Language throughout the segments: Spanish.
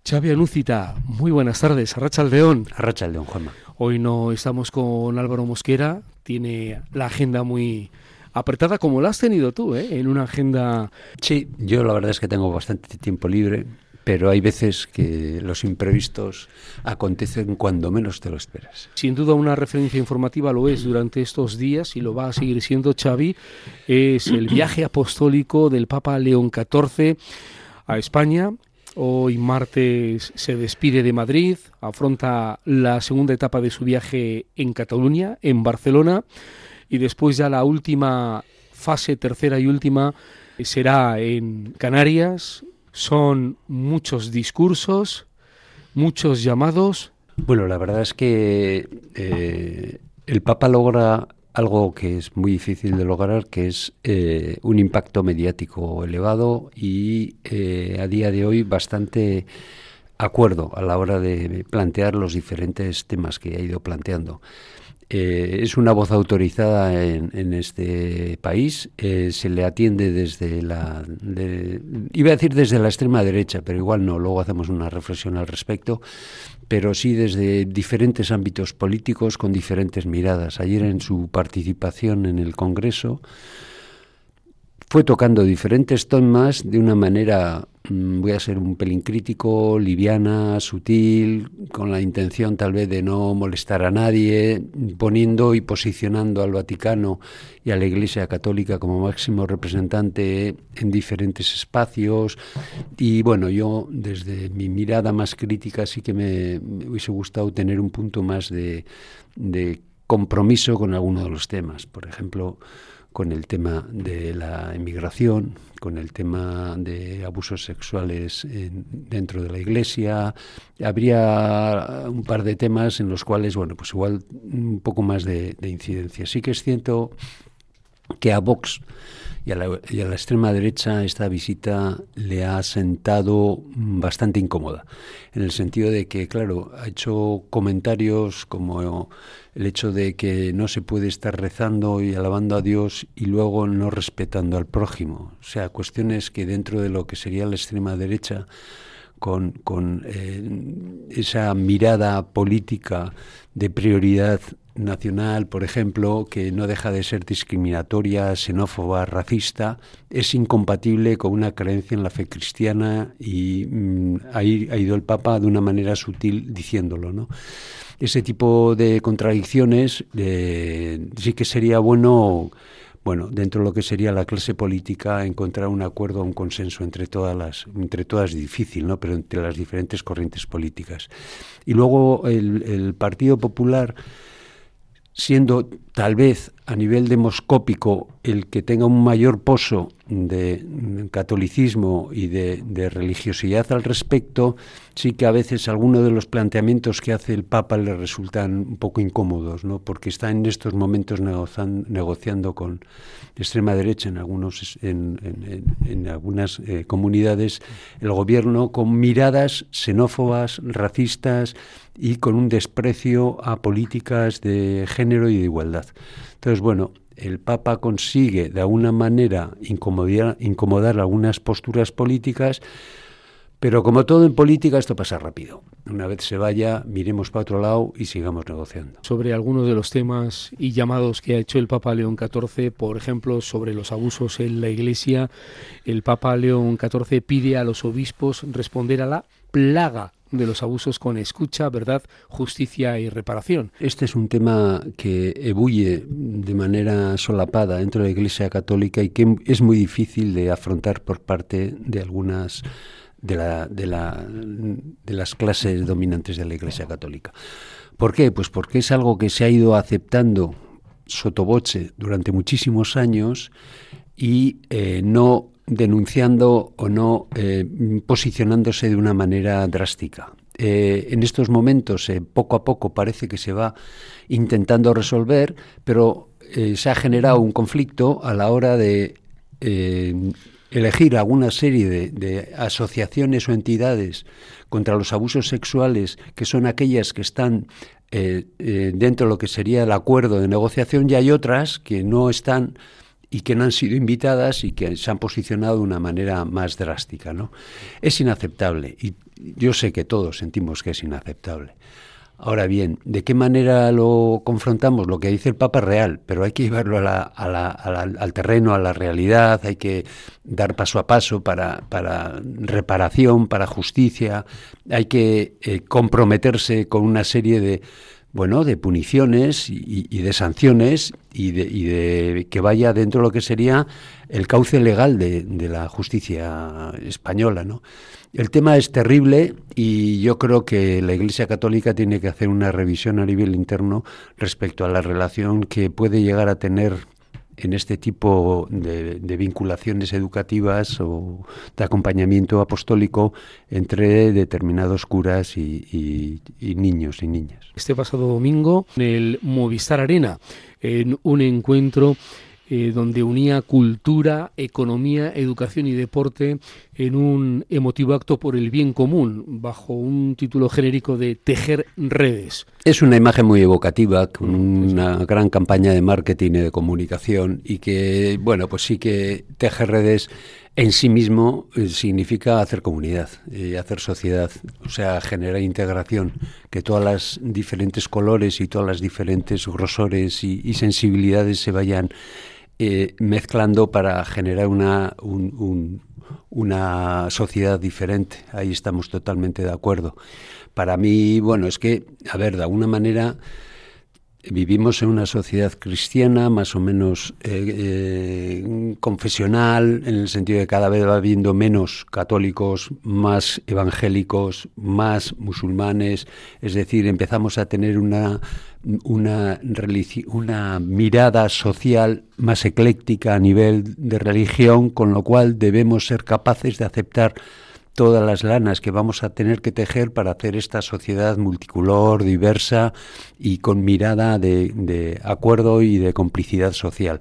Xavi Anúcita, muy buenas tardes, Arratsaldeon. Arratsaldeon, Juanma. Hoy no estamos con Álvaro Mosquera, tiene la agenda muy apretada como la has tenido tú, en una agenda... Sí, yo la verdad es que tengo bastante tiempo libre, pero hay veces que los imprevistos acontecen cuando menos te lo esperas. Sin duda una referencia informativa lo es durante estos días y lo va a seguir siendo, Xavi, es el viaje apostólico del Papa León XIV a España. Hoy martes se despide de Madrid, afronta la segunda etapa de su viaje en Cataluña, en Barcelona, y después ya la última fase, tercera y última, será en Canarias. Son muchos discursos, muchos llamados. Bueno, la verdad es que el Papa logra algo que es muy difícil de lograr, que es un impacto mediático elevado y a día de hoy bastante acuerdo a la hora de plantear los diferentes temas que ha ido planteando. Es una voz autorizada en este país, se le atiende desde iba a decir desde la extrema derecha, pero igual no, luego hacemos una reflexión al respecto, pero sí desde diferentes ámbitos políticos con diferentes miradas. Ayer en su participación en el Congreso fue tocando diferentes temas de una manera, voy a ser un pelín crítico, liviana, sutil, con la intención tal vez de no molestar a nadie, poniendo y posicionando al Vaticano y a la Iglesia Católica como máximo representante en diferentes espacios. Y bueno, yo desde mi mirada más crítica sí que me hubiese gustado tener un punto más de compromiso con alguno de los temas. Por ejemplo, con el tema de la inmigración, con el tema de abusos sexuales dentro de la Iglesia. Habría un par de temas en los cuales, bueno, pues igual un poco más de incidencia. Sí que es cierto que a Vox y a la extrema derecha esta visita le ha sentado bastante incómoda, en el sentido de que, claro, ha hecho comentarios como el hecho de que no se puede estar rezando y alabando a Dios y luego no respetando al prójimo. O sea, cuestiones que dentro de lo que sería la extrema derecha, con esa mirada política de prioridad nacional, por ejemplo, que no deja de ser discriminatoria, xenófoba, racista, es incompatible con una creencia en la fe cristiana y ahí ha ido el Papa de una manera sutil diciéndolo, ¿no? Ese tipo de contradicciones sí que sería bueno, dentro de lo que sería la clase política, encontrar un acuerdo, un consenso entre todas es difícil, ¿no? Pero entre las diferentes corrientes políticas. Y luego el Partido Popular, siendo tal vez a nivel demoscópico el que tenga un mayor pozo de catolicismo y de religiosidad al respecto, sí que a veces algunos de los planteamientos que hace el Papa le resultan un poco incómodos, ¿no? Porque está en estos momentos negociando con extrema derecha en algunas comunidades, el gobierno, con miradas xenófobas, racistas y con un desprecio a políticas de género y de igualdad. Entonces, bueno, el Papa consigue de alguna manera incomodar algunas posturas políticas, pero como todo en política, esto pasa rápido. Una vez se vaya, miremos para otro lado y sigamos negociando. Sobre algunos de los temas y llamados que ha hecho el Papa León XIV, por ejemplo, sobre los abusos en la Iglesia, el Papa León XIV pide a los obispos responder a la plaga de los abusos con escucha, verdad, justicia y reparación. Este es un tema que ebulle de manera solapada dentro de la Iglesia Católica y que es muy difícil de afrontar por parte de algunas de las clases dominantes de la Iglesia Católica. ¿Por qué? Pues porque es algo que se ha ido aceptando sotto voce durante muchísimos años y no denunciando o no posicionándose de una manera drástica. En estos momentos, poco a poco, parece que se va intentando resolver, pero se ha generado un conflicto a la hora de elegir alguna serie de asociaciones o entidades contra los abusos sexuales, que son aquellas que están dentro de lo que sería el acuerdo de negociación, y hay otras que no están y que no han sido invitadas y que se han posicionado de una manera más drástica, ¿no? Es inaceptable. yo sé que todos sentimos que es inaceptable. Ahora bien, ¿de qué manera lo confrontamos? Lo que dice el Papa es real, pero hay que llevarlo al terreno, a la realidad, hay que dar paso a paso para reparación, para justicia, hay que comprometerse con una serie de puniciones y de sanciones y de que vaya dentro de lo que sería el cauce legal de la justicia española, ¿no? El tema es terrible y yo creo que la Iglesia Católica tiene que hacer una revisión a nivel interno respecto a la relación que puede llegar a tener en este tipo de vinculaciones educativas o de acompañamiento apostólico entre determinados curas y niños y niñas. Este pasado domingo, en el Movistar Arena, en un encuentro donde unía cultura, economía, educación y deporte en un emotivo acto por el bien común, bajo un título genérico de Tejer Redes. Es una imagen muy evocativa, con una gran campaña de marketing y de comunicación, y que, pues sí que Tejer Redes en sí mismo significa hacer comunidad, hacer sociedad, o sea, generar integración, que todas las diferentes colores y todas las diferentes grosores y sensibilidades se vayan mezclando para generar una sociedad diferente. Ahí estamos totalmente de acuerdo. Para mí, es que, de alguna manera vivimos en una sociedad cristiana más o menos confesional, en el sentido de que cada vez va habiendo menos católicos, más evangélicos, más musulmanes, es decir, empezamos a tener una mirada social más ecléctica a nivel de religión, con lo cual debemos ser capaces de aceptar todas las lanas que vamos a tener que tejer para hacer esta sociedad multicolor, diversa y con mirada de acuerdo y de complicidad social.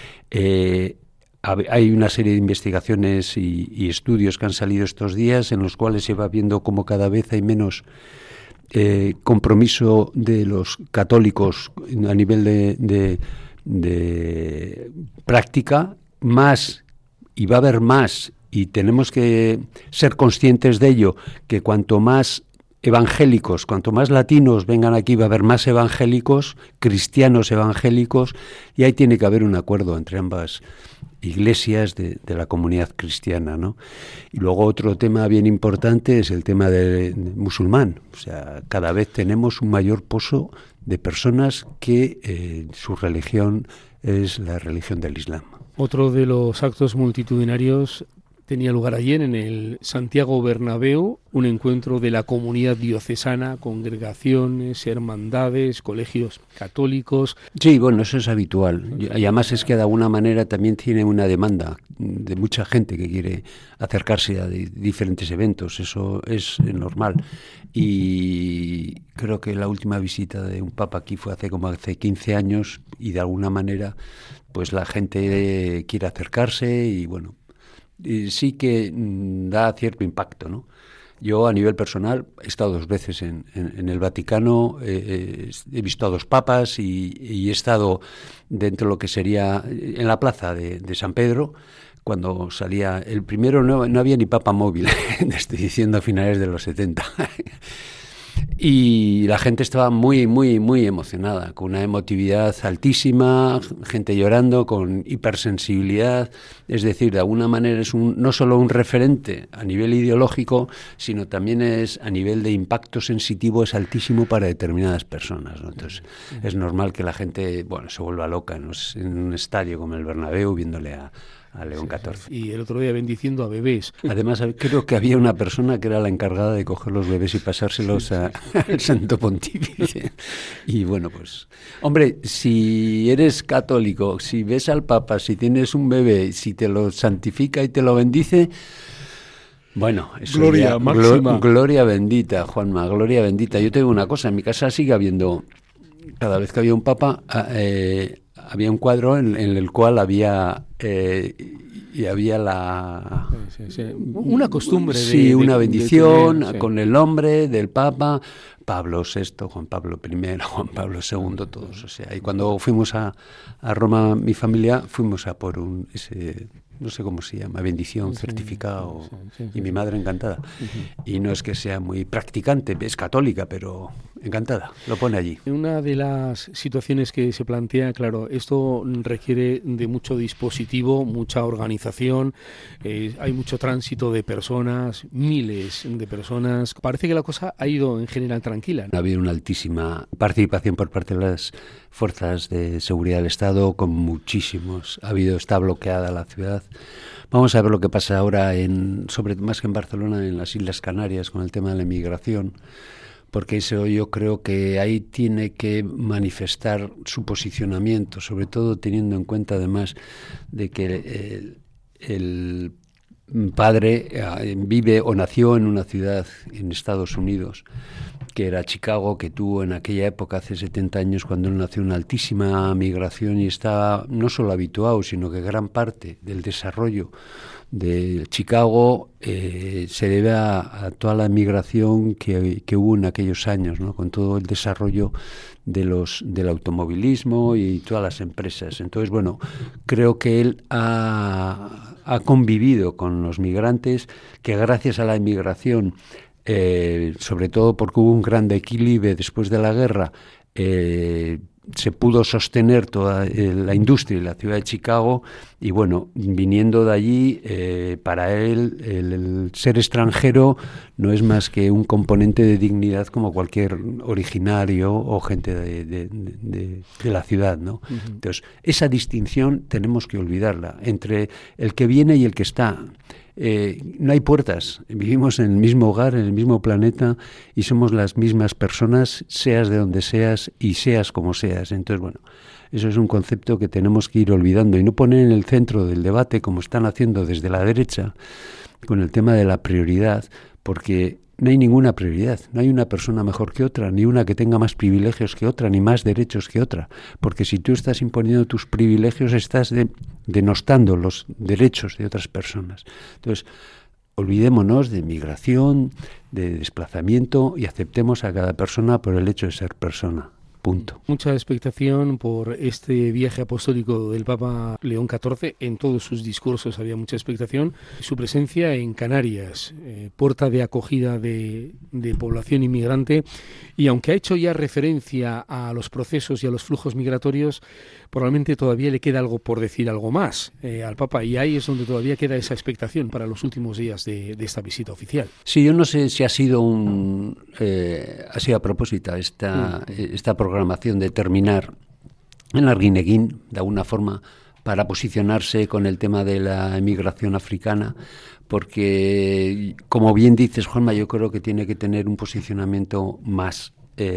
Hay una serie de investigaciones y estudios que han salido estos días en los cuales se va viendo cómo cada vez hay menos compromiso de los católicos a nivel de práctica, más, y va a haber más, y tenemos que ser conscientes de ello, que cuanto más evangélicos, cuanto más latinos vengan aquí, va a haber más evangélicos, cristianos evangélicos, y ahí tiene que haber un acuerdo entre ambas iglesias de la comunidad cristiana, ¿no? Y luego otro tema bien importante es el tema de musulmán. O sea, cada vez tenemos un mayor pozo de personas que su religión es la religión del Islam. Otro de los actos multitudinarios tenía lugar ayer en el Santiago Bernabéu, un encuentro de la comunidad diocesana, congregaciones, hermandades, colegios católicos. Sí, eso es habitual. Y además es que de alguna manera también tiene una demanda de mucha gente que quiere acercarse a diferentes eventos. Eso es normal. Y creo que la última visita de un papa aquí fue hace 15 años y de alguna manera pues la gente quiere acercarse y sí que da cierto impacto, ¿no? Yo a nivel personal he estado 2 veces en el Vaticano, he visto a 2 papas y he estado dentro de lo que sería en la plaza de San Pedro, cuando salía el primero. No había ni papa móvil, estoy diciendo a finales de los 70. Y la gente estaba muy, muy, muy emocionada, con una emotividad altísima, gente llorando, con hipersensibilidad. Es decir, de alguna manera es no solo un referente a nivel ideológico, sino también es a nivel de impacto sensitivo, es altísimo para determinadas personas, ¿no? Entonces, es normal que la gente se vuelva loca en un estadio como el Bernabéu viéndole a León XIV. Y el otro día bendiciendo a bebés. Además, creo que había una persona que era la encargada de coger los bebés y pasárselos al Santo Pontífice. Y hombre, si eres católico, si ves al Papa, si tienes un bebé, si te lo santifica y te lo bendice, eso gloria máxima. Gloria bendita, Juanma, gloria bendita. Yo te digo una cosa, en mi casa sigue habiendo, cada vez que había un Papa, había un cuadro en el cual había una costumbre una bendición de tener, con el nombre del Papa, Pablo VI, Juan Pablo I, Juan Pablo II, todos. O sea, y cuando fuimos a Roma, mi familia, fuimos a por no sé cómo se llama, bendición, Sí, certificado, sí, y mi madre encantada. Y no es que sea muy practicante, es católica, pero encantada, lo pone allí. Una de las situaciones que se plantea, claro, esto requiere de mucho dispositivo, mucha organización, hay mucho tránsito de personas, miles de personas. Parece que la cosa ha ido en general tranquila, ¿no? Ha habido una altísima participación por parte de las fuerzas de seguridad del Estado, con muchísimos. Está bloqueada la ciudad. Vamos a ver lo que pasa ahora, más que en Barcelona, en las Islas Canarias, con el tema de la inmigración, porque eso yo creo que ahí tiene que manifestar su posicionamiento, sobre todo teniendo en cuenta además de que el padre vive o nació en una ciudad en Estados Unidos, que era Chicago, que tuvo en aquella época, hace 70 años, cuando él nació, una altísima migración, y está no solo habituado, sino que gran parte del desarrollo de Chicago se debe a toda la migración que hubo en aquellos años, ¿no? Con todo el desarrollo del automovilismo y todas las empresas. Entonces, bueno, creo que él ha convivido con los migrantes, que gracias a la inmigración, sobre todo porque hubo un gran declive después de la guerra, se pudo sostener toda la industria y la ciudad de Chicago, y bueno, viniendo de allí, para él el ser extranjero no es más que un componente de dignidad como cualquier originario o gente de la ciudad, ¿no? Uh-huh. Entonces, esa distinción tenemos que olvidarla entre el que viene y el que está. No hay puertas, vivimos en el mismo hogar, en el mismo planeta, y somos las mismas personas, seas de donde seas y seas como seas. Entonces, bueno, eso es un concepto que tenemos que ir olvidando y no poner en el centro del debate, como están haciendo desde la derecha, con el tema de la prioridad, porque no hay ninguna prioridad, no hay una persona mejor que otra, ni una que tenga más privilegios que otra, ni más derechos que otra, porque si tú estás imponiendo tus privilegios, estás denostando los derechos de otras personas. Entonces, olvidémonos de migración, de desplazamiento, y aceptemos a cada persona por el hecho de ser persona. Punto. Mucha expectación por este viaje apostólico del Papa León XIV. En todos sus discursos había mucha expectación. Su presencia en Canarias, puerta de acogida de población inmigrante, y aunque ha hecho ya referencia a los procesos y a los flujos migratorios, probablemente todavía le queda algo por decir, algo más al Papa, y ahí es donde todavía queda esa expectación para los últimos días de esta visita oficial. Sí, yo no sé si ha sido a propósito esta programación de terminar en Arguineguín, de alguna forma, para posicionarse con el tema de la emigración africana, porque, como bien dices, Juanma, yo creo que tiene que tener un posicionamiento más,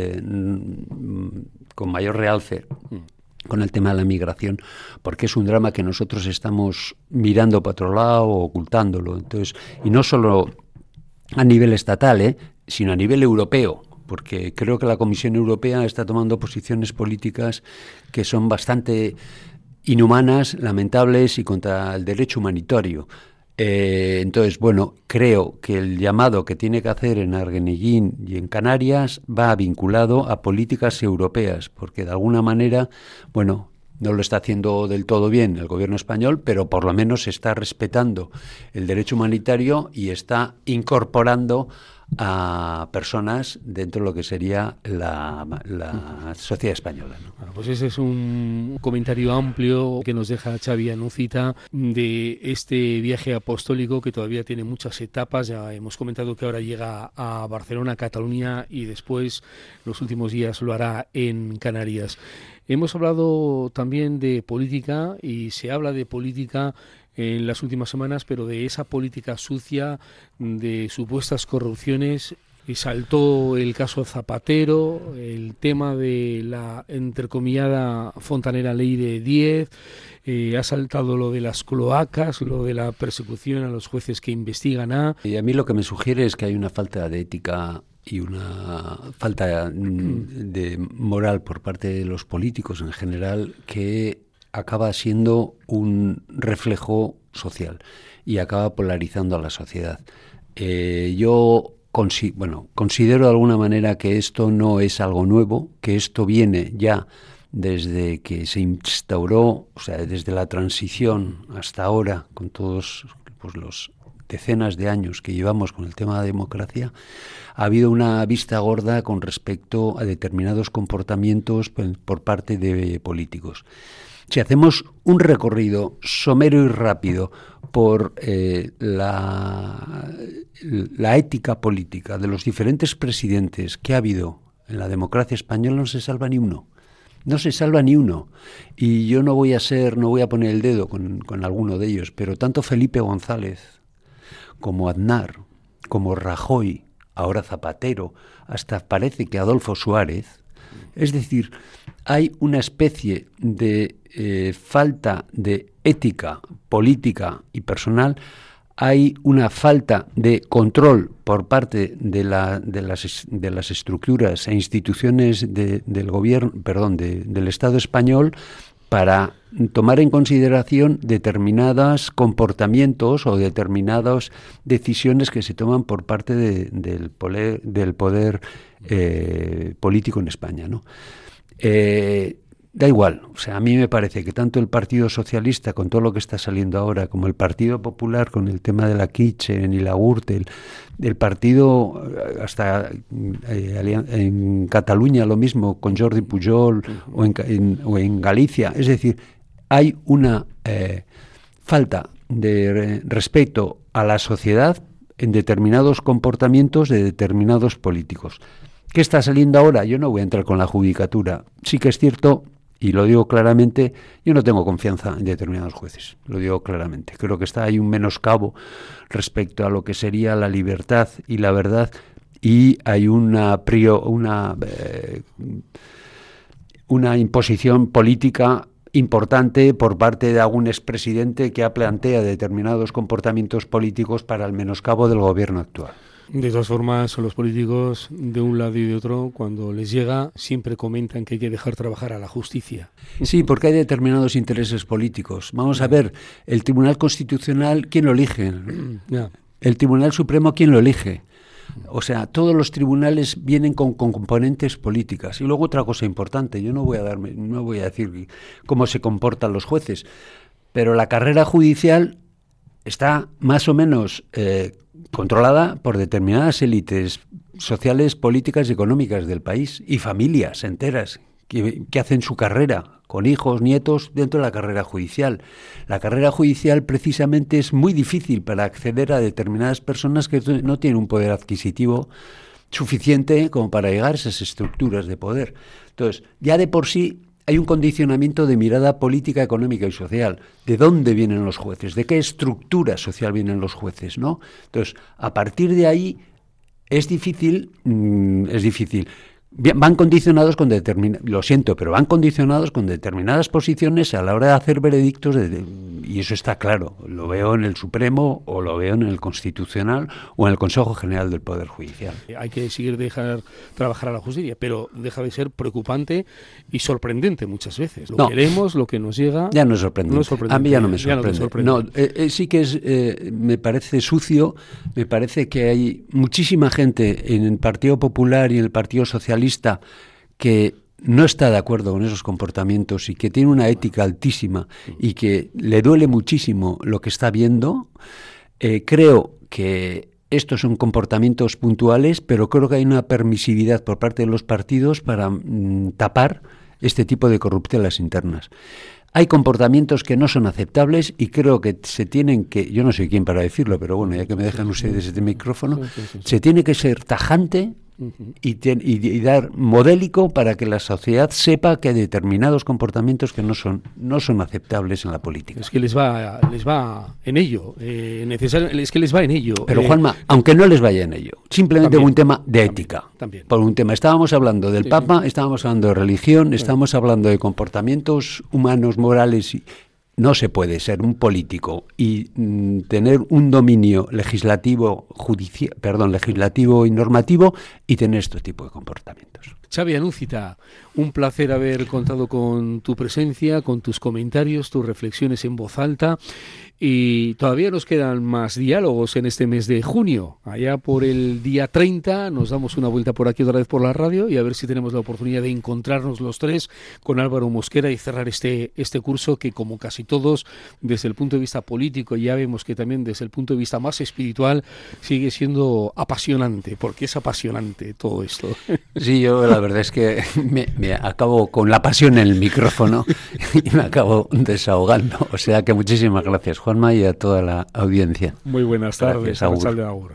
con mayor realce, con el tema de la migración, porque es un drama que nosotros estamos mirando para otro lado o ocultándolo. Entonces, y no solo a nivel estatal, sino a nivel europeo, porque creo que la Comisión Europea está tomando posiciones políticas que son bastante inhumanas, lamentables y contra el derecho humanitario. Entonces, bueno, creo que el llamado que tiene que hacer en Arguineguín y en Canarias va vinculado a políticas europeas, porque de alguna manera, bueno, no lo está haciendo del todo bien el gobierno español, pero por lo menos está respetando el derecho humanitario y está incorporando a personas dentro de lo que sería la sociedad española, ¿no? Bueno, pues ese es un comentario amplio que nos deja Xavi Anuncita de este viaje apostólico, que todavía tiene muchas etapas. Ya hemos comentado que ahora llega a Barcelona, Cataluña, y después los últimos días lo hará en Canarias. Hemos hablado también de política, y se habla de política en las últimas semanas, pero de esa política sucia, de supuestas corrupciones. Y saltó el caso Zapatero, el tema de la entrecomillada fontanera ley de 10, ha saltado lo de las cloacas, lo de la persecución a los jueces que investigan. Y a mí lo que me sugiere es que hay una falta de ética y una falta de moral por parte de los políticos en general, que acaba siendo un reflejo social y acaba polarizando a la sociedad. Yo considero de alguna manera que esto no es algo nuevo, que esto viene ya desde que se instauró, o sea, desde la transición hasta ahora, con todos pues, los decenas de años que llevamos con el tema de la democracia, ha habido una vista gorda con respecto a determinados comportamientos por parte de políticos. Si hacemos un recorrido somero y rápido por la ética política de los diferentes presidentes que ha habido en la democracia española, no se salva ni uno. No se salva ni uno. Y yo no voy a poner el dedo con alguno de ellos, pero tanto Felipe González como Aznar, como Rajoy, ahora Zapatero, hasta parece que Adolfo Suárez, es decir, hay una especie de falta de ética política y personal, hay una falta de control por parte de las estructuras e instituciones del gobierno, del Estado español, para tomar en consideración determinados comportamientos o determinadas decisiones que se toman por parte del poder político en España, ¿no? Da igual, o sea, a mí me parece que tanto el Partido Socialista con todo lo que está saliendo ahora, como el Partido Popular con el tema de la Kitchen y la Gürtel, el partido hasta en Cataluña lo mismo con Jordi Pujol o en Galicia, es decir, hay una falta de respeto a la sociedad en determinados comportamientos de determinados políticos. ¿Qué está saliendo ahora? Yo no voy a entrar con la judicatura. Sí que es cierto, y lo digo claramente, yo no tengo confianza en determinados jueces, lo digo claramente. Creo que hay un menoscabo respecto a lo que sería la libertad y la verdad, y hay una imposición política importante por parte de algún expresidente que plantea determinados comportamientos políticos para el menoscabo del gobierno actual. De todas formas, los políticos de un lado y de otro, cuando les llega, siempre comentan que hay que dejar trabajar a la justicia. Sí, porque hay determinados intereses políticos. Vamos a ver, el Tribunal Constitucional, ¿quién lo elige? El Tribunal Supremo, ¿quién lo elige? O sea, todos los tribunales vienen con componentes políticas. Y luego otra cosa importante, yo no voy a decir cómo se comportan los jueces, pero la carrera judicial está más o menos controlada por determinadas élites sociales, políticas y económicas del país y familias enteras que hacen su carrera con hijos, nietos dentro de la carrera judicial. La carrera judicial precisamente es muy difícil para acceder a determinadas personas que no tienen un poder adquisitivo suficiente como para llegar a esas estructuras de poder. Entonces, ya de por sí hay un condicionamiento de mirada política, económica y social. ¿De dónde vienen los jueces? ¿De qué estructura social vienen los jueces? ¿No? Entonces, a partir de ahí es difícil. Van condicionados con lo siento, pero van condicionados con determinadas posiciones a la hora de hacer veredictos, y eso está claro. Lo veo en el Supremo, o lo veo en el Constitucional, o en el Consejo General del Poder Judicial. Hay que dejar trabajar a la justicia, pero deja de ser preocupante y sorprendente muchas veces. Lo queremos, lo que nos llega... Ya no es sorprendente. A mí ya no me sorprende. Sí que me parece sucio, me parece que hay muchísima gente en el Partido Popular y en el Partido Socialista que no está de acuerdo con esos comportamientos y que tiene una ética altísima y que le duele muchísimo lo que está viendo. Creo que estos son comportamientos puntuales, pero creo que hay una permisividad por parte de los partidos para tapar este tipo de corruptelas internas. Hay comportamientos que no son aceptables y creo que yo no soy quién para decirlo, pero bueno, ya que me dejan ustedes este micrófono, se tiene que ser tajante y dar modélico para que la sociedad sepa que hay determinados comportamientos que no son aceptables en la política. Es que les va en ello, es que les va en ello. Pero Juanma, aunque no les vaya en ello, simplemente también, un tema de ética. También. Por un tema, estábamos hablando del Papa, estábamos hablando de religión, estábamos hablando de comportamientos humanos, morales. No se puede ser un político y tener un dominio legislativo y normativo y tener este tipo de comportamientos. Xavi Anúncita, un placer haber contado con tu presencia, con tus comentarios, tus reflexiones en voz alta, y todavía nos quedan más diálogos en este mes de junio. Allá por el día 30 nos damos una vuelta por aquí otra vez por la radio y a ver si tenemos la oportunidad de encontrarnos los tres con Álvaro Mosquera y cerrar este curso que, como casi todos, desde el punto de vista político, ya vemos que también desde el punto de vista más espiritual sigue siendo apasionante, porque es apasionante todo esto. Sí, yo la verdad es que me acabo con la pasión en el micrófono y me acabo desahogando. O sea que muchísimas gracias, Juanma, y a toda la audiencia. Muy buenas tardes. Gracias, Agur. Agur.